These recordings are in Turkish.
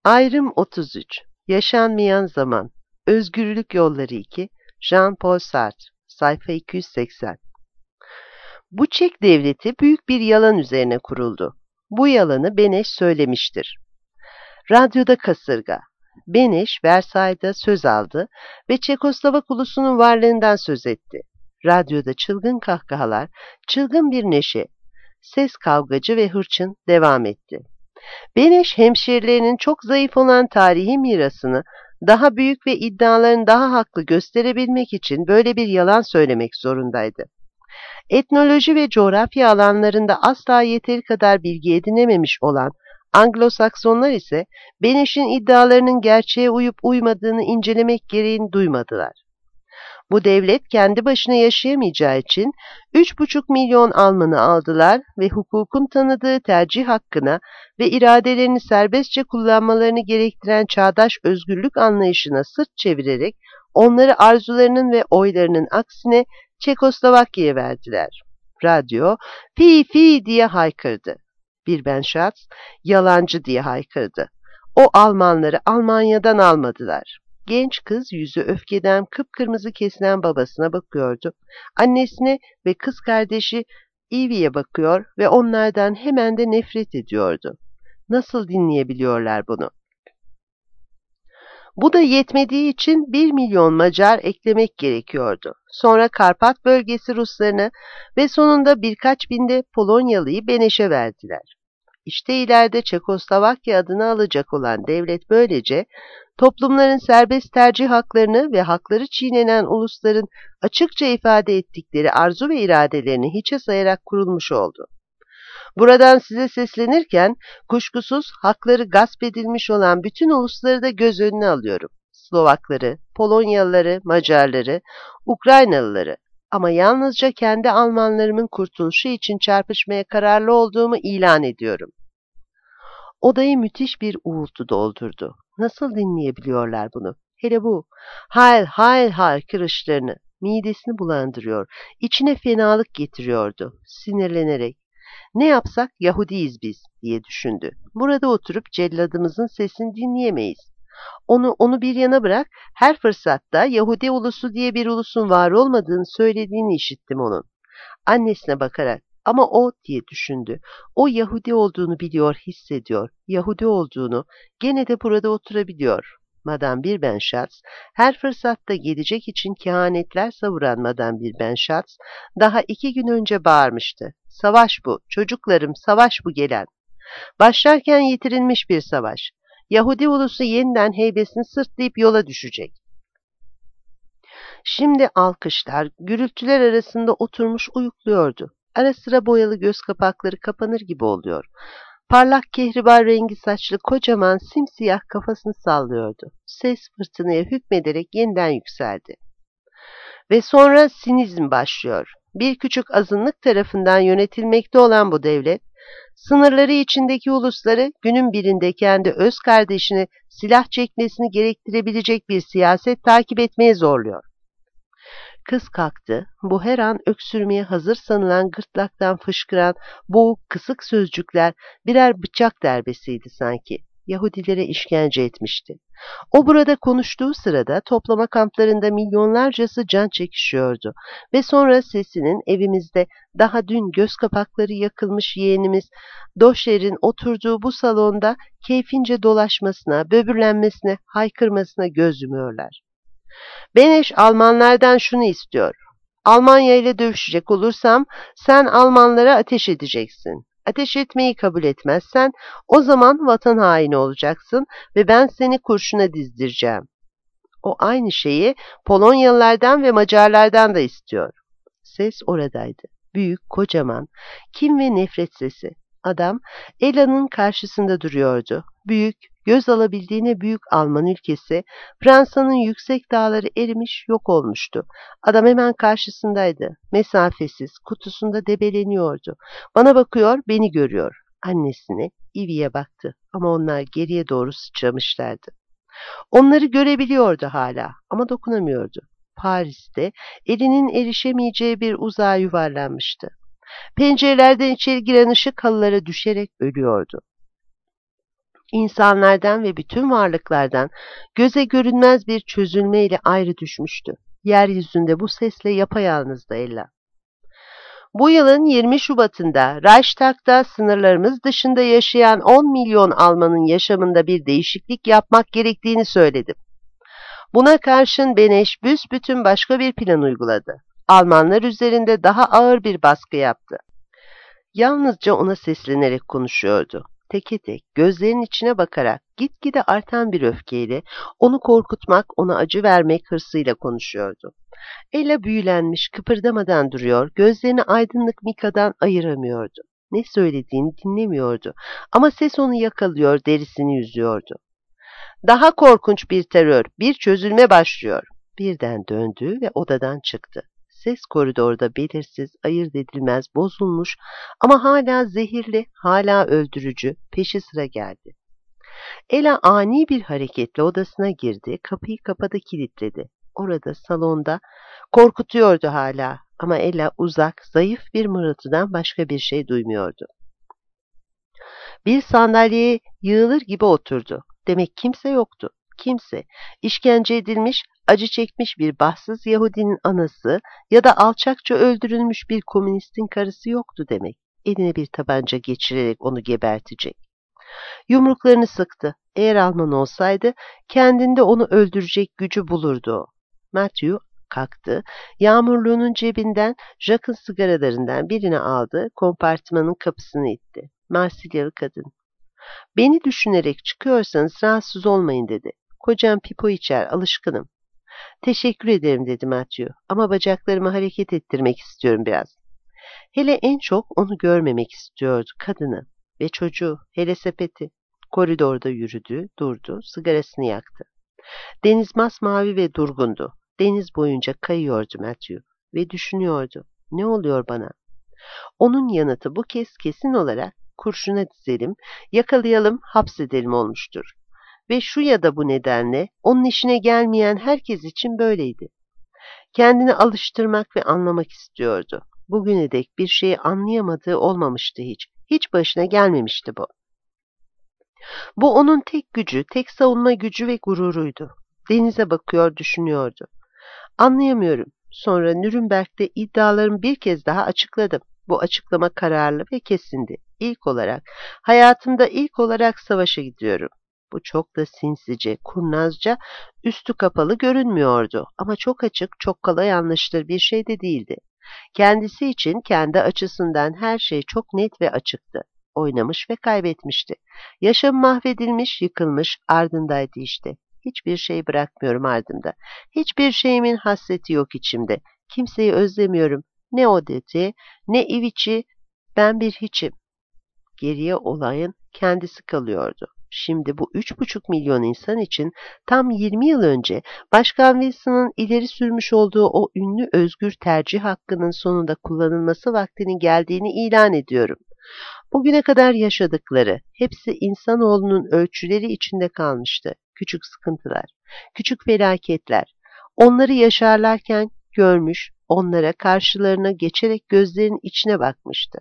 Ayrım 33. Yaşanmayan zaman. Özgürlük Yolları 2. Jean-Paul Sartre. Sayfa 280. Bu Çek devleti büyük bir yalan üzerine kuruldu. Bu yalanı Beneş söylemiştir. Radyoda kasırga. Beneş, Versay'da söz aldı ve Çekoslovak ulusunun varlığından söz etti. Radyoda çılgın kahkahalar, çılgın bir neşe, ses kavgacı ve hırçın devam etti. Beneş, hemşerilerinin çok zayıf olan tarihi mirasını daha büyük ve iddialarını daha haklı gösterebilmek için böyle bir yalan söylemek zorundaydı. Etnoloji ve coğrafya alanlarında asla yeteri kadar bilgi edinememiş olan Anglo-Saksonlar ise Beneš'in iddialarının gerçeğe uyup uymadığını incelemek gereğini duymadılar. Bu devlet kendi başına yaşayamayacağı için 3,5 milyon Alman'ı aldılar ve hukukun tanıdığı tercih hakkına ve iradelerini serbestçe kullanmalarını gerektiren çağdaş özgürlük anlayışına sırt çevirerek onları arzularının ve oylarının aksine Çekoslovakya'ya verdiler. Radyo, "Fi fi" diye haykırdı. Birbenschatz, "Yalancı" diye haykırdı. O Almanları Almanya'dan almadılar. Genç kız yüzü öfkeden kıpkırmızı kesilen babasına bakıyordu. Annesine ve kız kardeşi Evie'ye bakıyor ve onlardan hemen de nefret ediyordu. Nasıl dinleyebiliyorlar bunu? Bu da yetmediği için 1 milyon Macar eklemek gerekiyordu. Sonra Karpat bölgesi Ruslarına ve sonunda birkaç binde Polonyalı'yı Beneş'e verdiler. İşte ileride Çekoslovakya adını alacak olan devlet böylece toplumların serbest tercih haklarını ve hakları çiğnenen ulusların açıkça ifade ettikleri arzu ve iradelerini hiçe sayarak kurulmuş oldu. Buradan size seslenirken kuşkusuz hakları gasp edilmiş olan bütün ulusları da göz önüne alıyorum. Slovakları, Polonyalıları, Macarları, Ukraynalıları ama yalnızca kendi Almanlarımın kurtuluşu için çarpışmaya kararlı olduğumu ilan ediyorum. Odayı müthiş bir uğultu doldurdu. Nasıl dinleyebiliyorlar bunu? Hele bu "Heil, heil" haykırışlarını midesini bulandırıyor, içine fenalık getiriyordu. Sinirlenerek "Ne yapsak Yahudiyiz biz" diye düşündü. Burada oturup celladımızın sesini dinleyemeyiz. Onu bir yana bırak, her fırsatta Yahudi ulusu diye bir ulusun var olmadığını söylediğini işittim onun. Annesine bakarak "Ama o" diye düşündü. O Yahudi olduğunu biliyor, hissediyor. Yahudi olduğunu, gene de burada oturabiliyor. Madame Birbenschatz, her fırsatta gelecek için kehanetler savuran Madame Birbenschatz, daha 2 gün önce bağırmıştı. Savaş bu, çocuklarım, savaş bu gelen. Başlarken yitirilmiş bir savaş. Yahudi ulusu yeniden heybesini sırtlayıp yola düşecek. Şimdi alkışlar, gürültüler arasında oturmuş uyukluyordu. Ara sıra boyalı göz kapakları kapanır gibi oluyor. Parlak kehribar rengi saçlı kocaman simsiyah kafasını sallıyordu. Ses fırtınaya hükmederek yeniden yükseldi. Ve sonra sinizm başlıyor. Bir küçük azınlık tarafından yönetilmekte olan bu devlet, sınırları içindeki ulusları günün birinde kendi öz kardeşine silah çekmesini gerektirebilecek bir siyaset takip etmeye zorluyor. Kız kalktı. Bu her an öksürmeye hazır sanılan gırtlaktan fışkıran boğuk kısık sözcükler birer bıçak darbesiydi sanki. Yahudilere işkence etmişti. O burada konuştuğu sırada toplama kamplarında milyonlarcası can çekişiyordu ve sonra sesinin evimizde daha dün göz kapakları yakılmış yeğenimiz Doşer'in oturduğu bu salonda keyfince dolaşmasına, böbürlenmesine, haykırmasına göz yumuyorlar. Beneş Almanlardan şunu istiyor. Almanya ile dövüşecek olursam sen Almanlara ateş edeceksin. Ateş etmeyi kabul etmezsen o zaman vatan haini olacaksın ve ben seni kurşuna dizdireceğim. O aynı şeyi Polonyalılardan ve Macarlardan da istiyor. Ses oradaydı. Büyük, kocaman, kin ve nefret sesi. Adam Ela'nın karşısında duruyordu. Büyük, göz alabildiğine büyük Alman ülkesi, Fransa'nın yüksek dağları erimiş, yok olmuştu. Adam hemen karşısındaydı. Mesafesiz, kutusunda debeleniyordu. Bana bakıyor, beni görüyor. Annesine, Evie'ye baktı ama onlar geriye doğru sıçramışlardı. Onları görebiliyordu hala ama dokunamıyordu. Paris'te elinin erişemeyeceği bir uzağa yuvarlanmıştı. Pencerelerden içeri giren ışık halılara düşerek ölüyordu. İnsanlardan ve bütün varlıklardan göze görünmez bir çözülmeyle ayrı düşmüştü. Yeryüzünde bu sesle yapayalnızdı Ella. Bu yılın 20 Şubat'ında Reichstag'da sınırlarımız dışında yaşayan 10 milyon Almanın yaşamında bir değişiklik yapmak gerektiğini söyledim. Buna karşın Beneş büsbütün başka bir plan uyguladı. Almanlar üzerinde daha ağır bir baskı yaptı. Yalnızca ona seslenerek konuşuyordu. Teke tek, gözlerinin içine bakarak, gitgide artan bir öfkeyle, onu korkutmak, ona acı vermek hırsıyla konuşuyordu. Ella büyülenmiş, kıpırdamadan duruyor, gözlerini aydınlık Mika'dan ayıramıyordu. Ne söylediğini dinlemiyordu ama ses onu yakalıyor, derisini yüzüyordu. Daha korkunç bir terör, bir çözülme başlıyor. Birden döndü ve odadan çıktı. Ses koridorda belirsiz, ayırt edilmez, bozulmuş ama hala zehirli, hala öldürücü, peşi sıra geldi. Ella ani bir hareketle odasına girdi, kapıyı kapadı, kilitledi. Orada, salonda, korkutuyordu hala ama Ella uzak, zayıf bir mırıltıdan başka bir şey duymuyordu. Bir sandalyeye yığılır gibi oturdu. Demek kimse yoktu. Kimse, işkence edilmiş, acı çekmiş bir bahtsız Yahudinin anası ya da alçakça öldürülmüş bir komünistin karısı yoktu demek. Eline bir tabanca geçirerek onu gebertecek. Yumruklarını sıktı. Eğer Alman olsaydı kendinde onu öldürecek gücü bulurdu o. Matthew kalktı. Yağmurluğunun cebinden Jack'ın sigaralarından birini aldı. Kompartmanın kapısını itti. Marsilyalı kadın. Beni düşünerek çıkıyorsanız rahatsız olmayın dedi. Kocam pipo içer, alışkınım. Teşekkür ederim dedi Matthew. Ama bacaklarımı hareket ettirmek istiyorum biraz. Hele en çok onu görmemek istiyordu, kadını ve çocuğu, hele sepeti. Koridorda yürüdü, durdu, sigarasını yaktı. Deniz masmavi ve durgundu. Deniz boyunca kayıyordu Matthew ve düşünüyordu. Ne oluyor bana? Onun yanıtı bu kez kesin olarak kurşuna dizelim, yakalayalım, hapsedelim olmuştur. Ve şu ya da bu nedenle onun işine gelmeyen herkes için böyleydi. Kendini alıştırmak ve anlamak istiyordu. Bugüne dek bir şeyi anlayamadığı olmamıştı hiç. Hiç başına gelmemişti bu. Bu onun tek gücü, tek savunma gücü ve gururuydu. Denize bakıyor, düşünüyordu. Anlayamıyorum. Sonra Nürnberg'de iddialarımı bir kez daha açıkladım. Bu açıklama kararlı ve kesindi. Hayatımda ilk olarak savaşa gidiyorum. Bu çok da sinsice, kurnazca, üstü kapalı görünmüyordu. Ama çok açık, çok kolay anlaşılır bir şey de değildi. Kendisi için, kendi açısından her şey çok net ve açıktı. Oynamış ve kaybetmişti. Yaşam mahvedilmiş, yıkılmış, ardındaydı işte. Hiçbir şey bırakmıyorum ardımda. Hiçbir şeyimin hasreti yok içimde. Kimseyi özlemiyorum. Ne Odette'i, ne Iviç'i, ben bir hiçim. Geriye olayın kendisi kalıyordu. Şimdi bu 3,5 milyon insan için tam 20 yıl önce Başkan Wilson'ın ileri sürmüş olduğu o ünlü özgür tercih hakkının sonunda kullanılması vaktinin geldiğini ilan ediyorum. Bugüne kadar yaşadıkları, hepsi insanoğlunun ölçüleri içinde kalmıştı. Küçük sıkıntılar, küçük felaketler. Onları yaşarlarken görmüş, onlara karşılarına geçerek gözlerinin içine bakmıştı.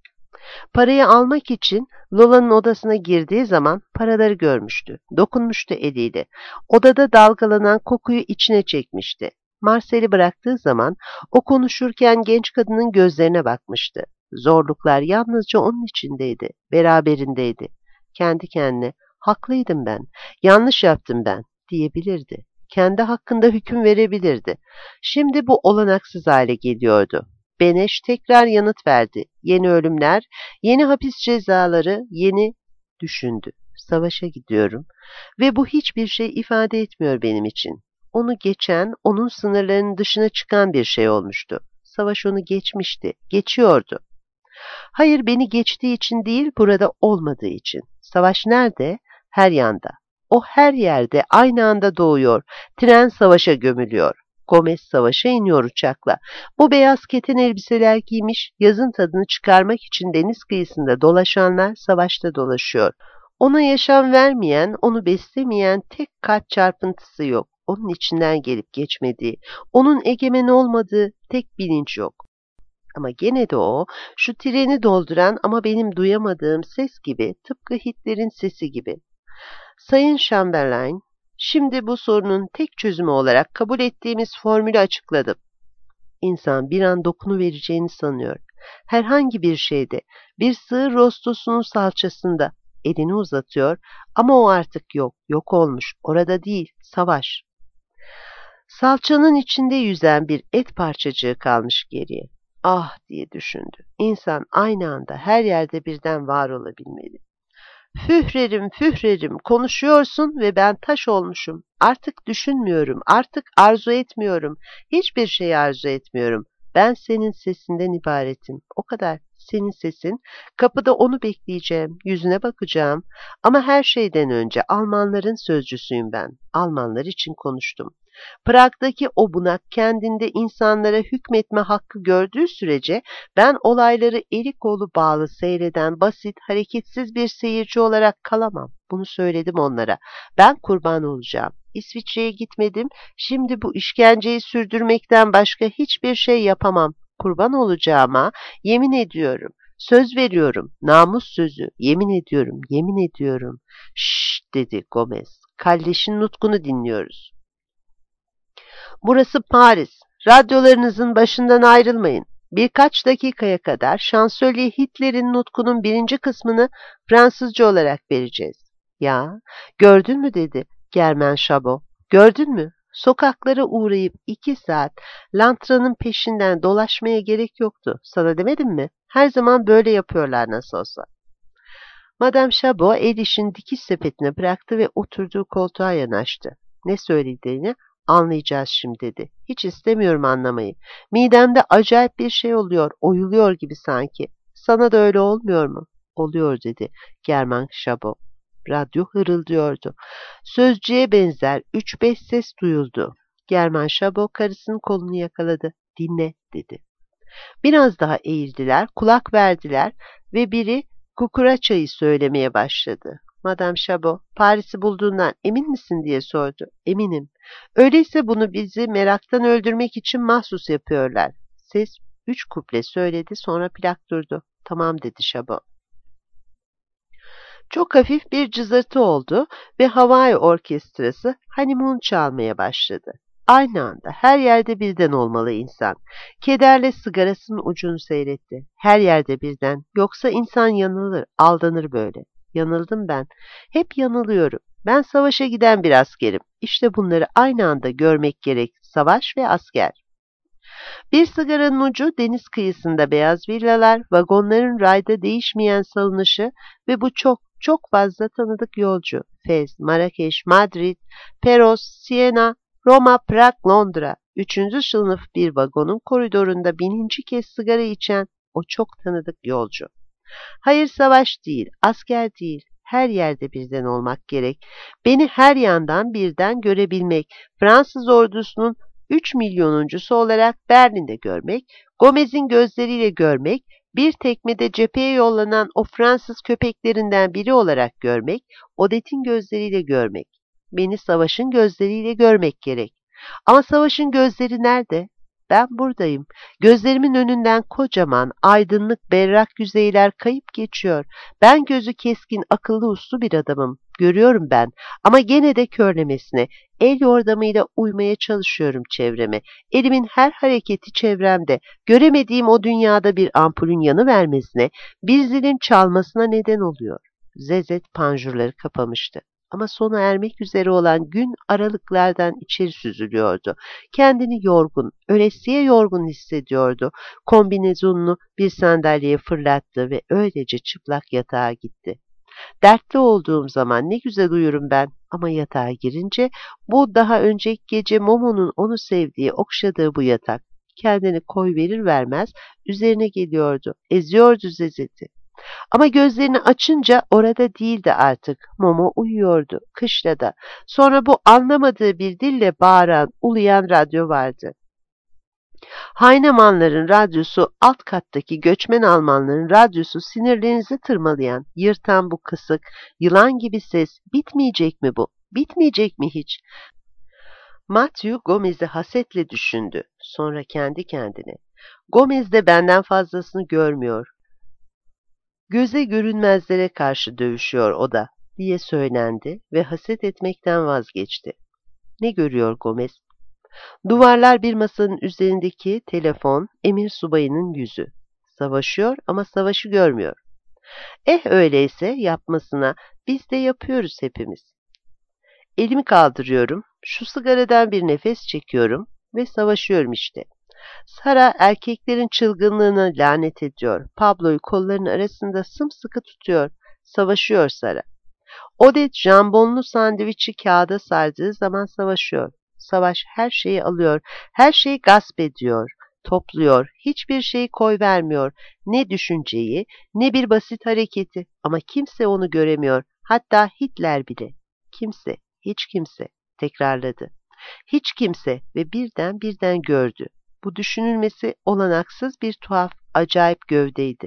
Parayı almak için Lola'nın odasına girdiği zaman paraları görmüştü. Dokunmuştu eliyle. Odada dalgalanan kokuyu içine çekmişti. Marcel'i bıraktığı zaman o konuşurken genç kadının gözlerine bakmıştı. Zorluklar yalnızca onun içindeydi, beraberindeydi. Kendi kendine, haklıydım ben, yanlış yaptım ben diyebilirdi. Kendi hakkında hüküm verebilirdi. Şimdi bu olanaksız hale geliyordu. Beneş tekrar yanıt verdi. Yeni ölümler, yeni hapis cezaları, yeni düşündü. Savaşa gidiyorum ve bu hiçbir şey ifade etmiyor benim için. Onu geçen, onun sınırlarının dışına çıkan bir şey olmuştu. Savaş onu geçmişti, geçiyordu. Hayır, beni geçtiği için değil, burada olmadığı için. Savaş nerede? Her yanda. O her yerde aynı anda doğuyor. Tren savaşa gömülüyor. Gomez savaşa iniyor uçakla. Bu beyaz keten elbiseler giymiş, yazın tadını çıkarmak için deniz kıyısında dolaşanlar savaşta dolaşıyor. Ona yaşam vermeyen, onu beslemeyen tek kalp çarpıntısı yok. Onun içinden gelip geçmediği, onun egemen olmadığı tek bilinç yok. Ama gene de o, şu treni dolduran ama benim duyamadığım ses gibi, tıpkı Hitler'in sesi gibi. Sayın Chamberlain, şimdi bu sorunun tek çözümü olarak kabul ettiğimiz formülü açıkladım. İnsan bir an dokunuvereceğini sanıyor. Herhangi bir şeyde, bir sığır rostosunun salçasında elini uzatıyor ama o artık yok, yok olmuş, orada değil, savaş. Salçanın içinde yüzen bir et parçacığı kalmış geriye. Ah diye düşündü. İnsan aynı anda her yerde birden var olabilmeli. Führerim, führerim, konuşuyorsun ve ben taş olmuşum. Artık düşünmüyorum, artık arzu etmiyorum. Hiçbir şey arzu etmiyorum. Ben senin sesinden ibaretim. O kadar. Senin sesin. Kapıda onu bekleyeceğim, yüzüne bakacağım. Ama her şeyden önce Almanların sözcüsüyüm ben. Almanlar için konuştum. Prag'daki o bunak kendinde insanlara hükmetme hakkı gördüğü sürece ben olayları eli kolu bağlı seyreden basit, hareketsiz bir seyirci olarak kalamam. Bunu söyledim onlara. Ben kurban olacağım. İsviçre'ye gitmedim. Şimdi bu işkenceyi sürdürmekten başka hiçbir şey yapamam. Kurban olacağıma yemin ediyorum. Söz veriyorum. Namus sözü. Yemin ediyorum. Yemin ediyorum. Şşş dedi Gomez. Kalleşin nutkunu dinliyoruz. Burası Paris. Radyolarınızın başından ayrılmayın. Birkaç dakikaya kadar Şansölye Hitler'in nutkunun birinci kısmını Fransızca olarak vereceğiz. Ya, gördün mü dedi Germain Chabot. Gördün mü? Sokaklara uğrayıp 2 saat Lantra'nın peşinden dolaşmaya gerek yoktu. Sana demedim mi? Her zaman böyle yapıyorlar nasıl olsa. Madame Chabot el işini dikiş sepetine bıraktı ve oturduğu koltuğa yanaştı. Ne söylediğini anlayacağız şimdi dedi. Hiç istemiyorum anlamayı. Midemde acayip bir şey oluyor, oyuluyor gibi sanki. Sana da öyle olmuyor mu? Oluyor dedi Germain Chabot. Radyo hırıldıyordu. Sözcüğe benzer 3-5 ses duyuldu. Germain Chabot karısının kolunu yakaladı. Dinle dedi. Biraz daha eğildiler, kulak verdiler ve biri kukuraçayı söylemeye başladı. Madame Chabot, Paris'i bulduğundan emin misin diye sordu. Eminim. Öyleyse bunu bizi meraktan öldürmek için mahsus yapıyorlar. Ses 3 kuple söyledi, sonra plak durdu. Tamam dedi Chabot. Çok hafif bir cızırtı oldu ve Hawaii Orkestrası Honeymoon çalmaya başladı. Aynı anda her yerde birden olmalı insan. Kederle sigarasının ucunu seyretti. Her yerde birden. Yoksa insan yanılır, aldanır böyle. Yanıldım ben. Hep yanılıyorum. Ben savaşa giden bir askerim. İşte bunları aynı anda görmek gerek. Savaş ve asker. Bir sigaranın ucu deniz kıyısında beyaz villalar, vagonların rayda değişmeyen salınışı ve bu çok fazla tanıdık yolcu. Fez, Marrakeş, Madrid, Peros, Siena, Roma, Prag, Londra. 3. sınıf bir vagonun koridorunda bininci kez sigara içen o çok tanıdık yolcu. Hayır savaş değil, asker değil. Her yerde birden olmak gerek. Beni her yandan birden görebilmek. Fransız ordusunun 3 milyonuncusu olarak Berlin'de görmek, Gomez'in gözleriyle görmek, bir tekmede cepheye yollanan o Fransız köpeklerinden biri olarak görmek, Odette'in gözleriyle görmek. Beni savaşın gözleriyle görmek gerek. Ama savaşın gözleri nerede? Ben buradayım. Gözlerimin önünden kocaman, aydınlık, berrak yüzeyler kayıp geçiyor. Ben gözü keskin, akıllı uslu bir adamım. Görüyorum ben. Ama gene de körlemesine, el yordamıyla uymaya çalışıyorum çevreme. Elimin her hareketi çevremde. Göremediğim o dünyada bir ampulün yanıvermesine, bir zilin çalmasına neden oluyor. Zezet panjurları kapamıştı. Ama sona ermek üzere olan gün aralıklardan içeri süzülüyordu. Kendini yorgun, ölesiye yorgun hissediyordu. Kombinezonunu bir sandalyeye fırlattı ve öylece çıplak yatağa gitti. Dertli olduğum zaman ne güzel uyurum ben ama yatağa girince bu daha önceki gece Momo'nun onu sevdiği, okşadığı bu yatak. Kendini koyverir vermez üzerine geliyordu, eziyordu Zezet'i. Ama gözlerini açınca orada değildi artık. Momo uyuyordu, kışlada. Sonra bu anlamadığı bir dille bağıran, uluyan radyo vardı. Heinemanların radyosu, alt kattaki göçmen Almanların radyosu sinirlerinizi tırmalayan, yırtan bu kısık, yılan gibi ses bitmeyecek mi bu? Bitmeyecek mi hiç? Matthew Gomez'i hasetle düşündü. Sonra kendi kendine. Gomez de benden fazlasını görmüyor. Göze görünmezlere karşı dövüşüyor o da. diye söylendi ve haset etmekten vazgeçti. Ne görüyor Gomez? Duvarlar bir masanın üzerindeki telefon, emir subayının yüzü. Savaşıyor ama savaşı görmüyor. Öyleyse yapmasına biz de yapıyoruz hepimiz. Elimi kaldırıyorum, şu sigaradan bir nefes çekiyorum ve savaşıyorum işte. Sara erkeklerin çılgınlığına lanet ediyor. Pablo'yu kollarının arasında sımsıkı tutuyor. Savaşıyor Sara. Odette jambonlu sandviçi kağıda sardığı zaman savaşıyor. Savaş her şeyi alıyor, her şeyi gasp ediyor, topluyor, hiçbir şeyi koy vermiyor. Ne düşünceyi, ne bir basit hareketi ama kimse onu göremiyor. Hatta Hitler bile. Kimse, hiç kimse, tekrarladı. Hiç kimse ve birden gördü. Bu düşünülmesi olanaksız bir tuhaf, acayip gövdeydi.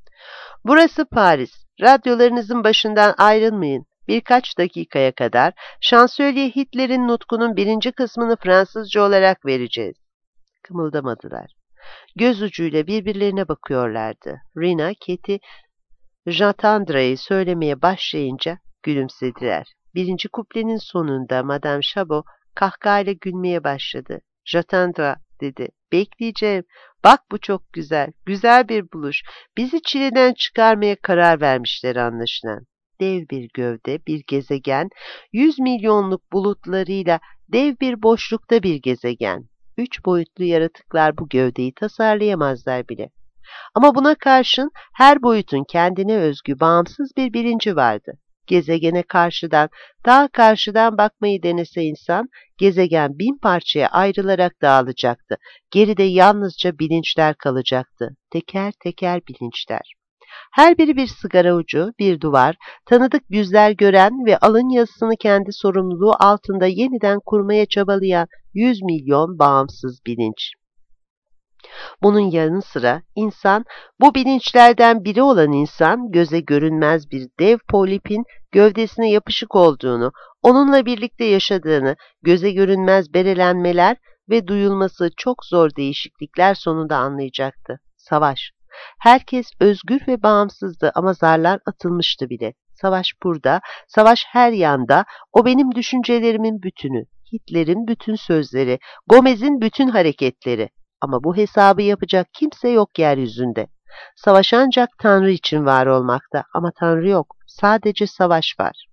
Burası Paris. Radyolarınızın başından ayrılmayın. Birkaç dakikaya kadar Şansölye Hitler'in nutkunun birinci kısmını Fransızca olarak vereceğiz. Kımıldamadılar. Göz ucuyla birbirlerine bakıyorlardı. Rina, Katie, J'attendrai söylemeye başlayınca gülümsediler. Birinci kuplenin sonunda Madame Chabot kahkahayla gülmeye başladı. J'attendrai dedi. Bekleyeceğim. Bak bu çok güzel. Güzel bir buluş. Bizi çileden çıkarmaya karar vermişler anlaşılan. Dev bir gövde, bir gezegen, 100 milyonluk bulutlarıyla dev bir boşlukta bir gezegen. 3 boyutlu yaratıklar bu gövdeyi tasarlayamazlar bile. Ama buna karşın her boyutun kendine özgü bağımsız bir bilinci vardı. Gezegene karşıdan, daha karşıdan bakmayı denese insan, gezegen 1000 parçaya ayrılarak dağılacaktı. Geride yalnızca bilinçler kalacaktı. Teker teker bilinçler. Her biri bir sigara ucu, bir duvar, tanıdık yüzler gören ve alın yazısını kendi sorumluluğu altında yeniden kurmaya çabalayan 100 milyon bağımsız bilinç. Bunun yanı sıra insan, bu bilinçlerden biri olan insan, göze görünmez bir dev polipin gövdesine yapışık olduğunu, onunla birlikte yaşadığını, göze görünmez berelenmeler ve duyulması çok zor değişiklikler sonunda anlayacaktı. Savaş. Herkes özgür ve bağımsızdı ama zarlar atılmıştı bile. Savaş burada, savaş her yanda, o benim düşüncelerimin bütünü, Hitler'in bütün sözleri, Gomez'in bütün hareketleri. Ama bu hesabı yapacak kimse yok yeryüzünde. Savaş ancak Tanrı için var olmakta ama Tanrı yok, sadece savaş var.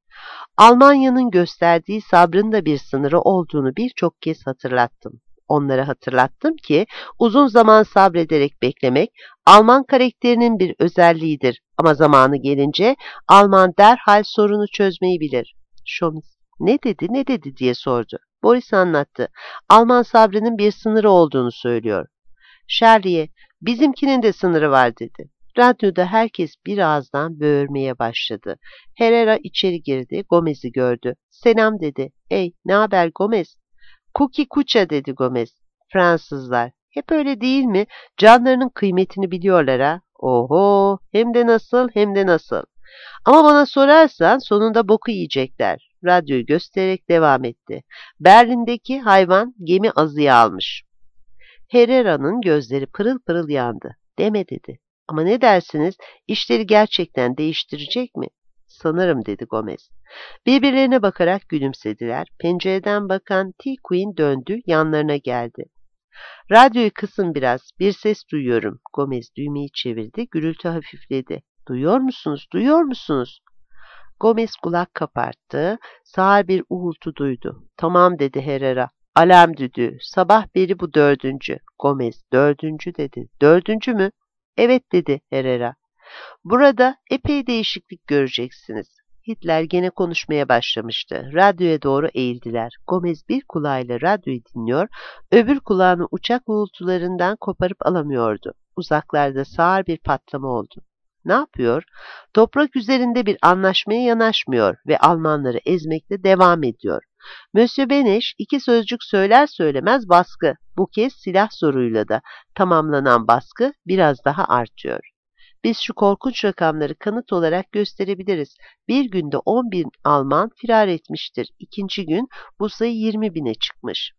Almanya'nın gösterdiği sabrın da bir sınırı olduğunu birçok kez hatırlattım. Onlara hatırlattım ki uzun zaman sabrederek beklemek Alman karakterinin bir özelliğidir ama zamanı gelince Alman derhal sorunu çözmeyi bilir. Şomis ne dedi diye sordu. Boris anlattı. Alman sabrının bir sınırı olduğunu söylüyor. Charlie'ye bizimkinin de sınırı var dedi. Radyoda herkes bir ağızdan böğürmeye başladı. Herrera içeri girdi, Gomez'i gördü. Selam dedi. Ey, ne haber Gomez? Cookie Kucha dedi Gomez. Fransızlar. Hep öyle değil mi? Canlarının kıymetini biliyorlar ha. Oho, hem de nasıl hem de nasıl. Ama bana sorarsan sonunda boku yiyecekler. Radyoyu göstererek devam etti. Berlin'deki hayvan gemi azıya almış. Herrera'nın gözleri pırıl pırıl yandı. Deme dedi. Ama ne dersiniz? İşleri gerçekten değiştirecek mi? Sanırım dedi Gomez. Birbirlerine bakarak gülümsediler. Pencereden bakan T-Queen döndü, yanlarına geldi. Radyoyu kısın biraz, bir ses duyuyorum. Gomez düğmeyi çevirdi, gürültü hafifledi. Duyuyor musunuz, duyuyor musunuz? Gomez kulak kaparttı, sağır bir uğultu duydu. Tamam dedi Herrera. Alarm düdüğü. Sabah beri bu dördüncü. Gomez dördüncü dedi. Dördüncü mü? Evet dedi Herrera. Burada epey değişiklik göreceksiniz. Hitler gene konuşmaya başlamıştı. Radyoya doğru eğildiler. Gomez bir kulağıyla radyoyu dinliyor, öbür kulağını uçak uğultularından koparıp alamıyordu. Uzaklarda sağır bir patlama oldu. Ne yapıyor? Toprak üzerinde bir anlaşmaya yanaşmıyor ve Almanları ezmekte devam ediyor. Monsieur Beneş 2 sözcük söyler söylemez baskı. Bu kez silah zoruyla da tamamlanan baskı biraz daha artıyor. Biz şu korkunç rakamları kanıt olarak gösterebiliriz. Bir günde 10 bin Alman firar etmiştir. İkinci gün bu sayı 20 bine çıkmış.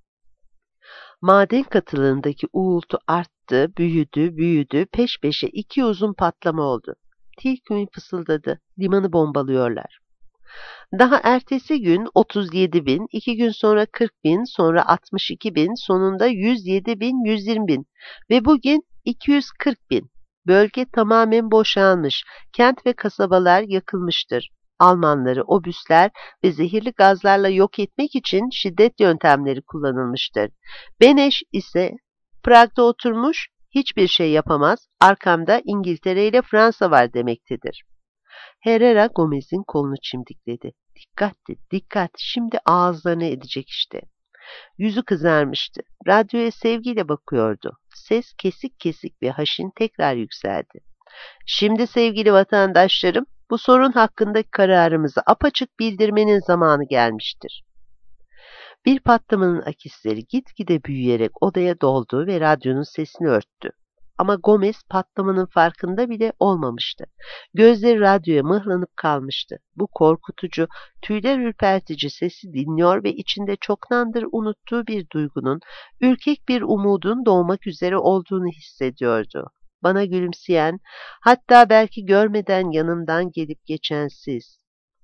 Maden katılığındaki uğultu arttı, büyüdü, peş peşe 2 uzun patlama oldu. Tilkü'nü fısıldadı. Limanı bombalıyorlar. Daha ertesi gün 37 bin, 2 gün sonra 40 bin, sonra 62 bin, sonunda 107 bin, 120 bin ve bugün 240 bin. Bölge tamamen boşalmış, kent ve kasabalar yakılmıştır. Almanları obüsler ve zehirli gazlarla yok etmek için şiddet yöntemleri kullanılmıştır. Beneş ise Prag'da oturmuş, hiçbir şey yapamaz, arkamda İngiltere ile Fransa var demektedir. Herrera Gomez'in kolunu çimdikledi. Dikkatli, dikkat, şimdi ağızlarına edecek işte. Yüzü kızarmıştı. Radyoya sevgiyle bakıyordu. Ses kesik kesik ve haşin tekrar yükseldi. Şimdi sevgili vatandaşlarım, bu sorun hakkındaki kararımızı apaçık bildirmenin zamanı gelmiştir. Bir patlamanın akisleri gitgide büyüyerek odaya doldu ve radyonun sesini örttü. Ama Gomez patlamanın farkında bile olmamıştı. Gözleri radyoya mıhlanıp kalmıştı. Bu korkutucu, tüyler ürpertici sesi dinliyor ve içinde çoktandır unuttuğu bir duygunun, ürkek bir umudun doğmak üzere olduğunu hissediyordu. Bana gülümseyen, hatta belki görmeden yanımdan gelip geçen siz.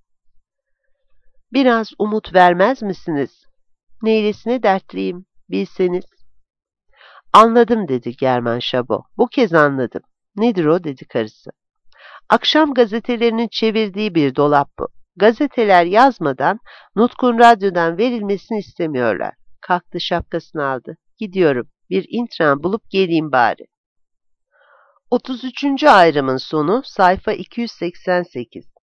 Biraz umut vermez misiniz? Neylesine dertliyim, bilseniz. Anladım dedi Germain Chabot. Bu kez anladım. Nedir o dedi karısı. Akşam gazetelerinin çevirdiği bir dolap bu. Gazeteler yazmadan Nutk'un radyodan verilmesini istemiyorlar. Kalktı şapkasını aldı. Gidiyorum. Bir intran bulup geleyim bari. 33. ayrımın sonu sayfa 288.